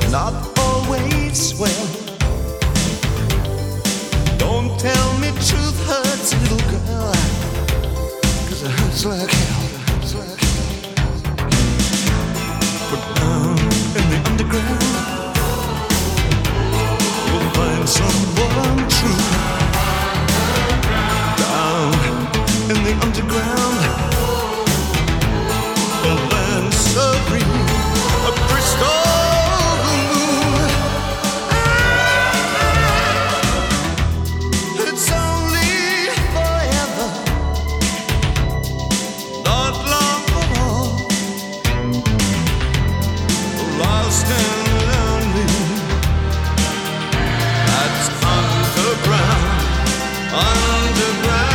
not always well. Don't tell me truth hurts, little girl, 'cause it hurts like hell, it hurts like hell. But down in the underground, you'll find someone true. Down in the underground, a land serene, a crystal moon. It's only forever, not long at all. Lost and lonely, that's underground, underground.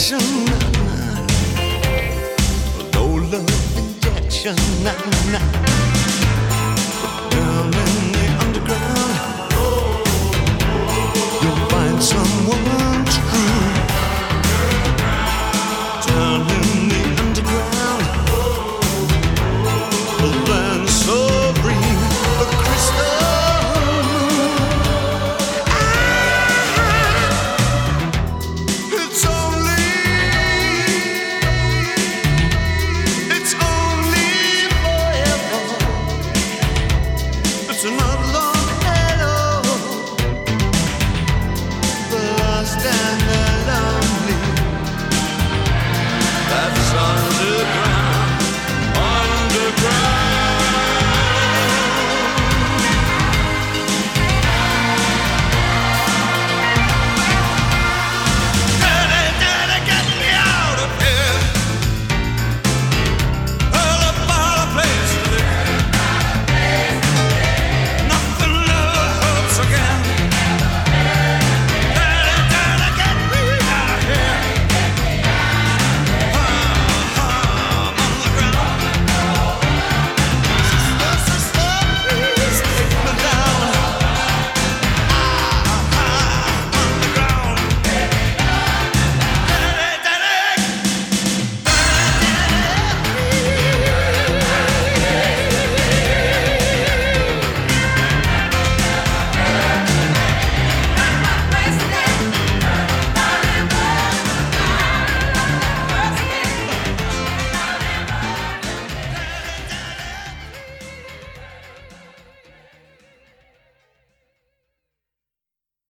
No love injection, nah, nah.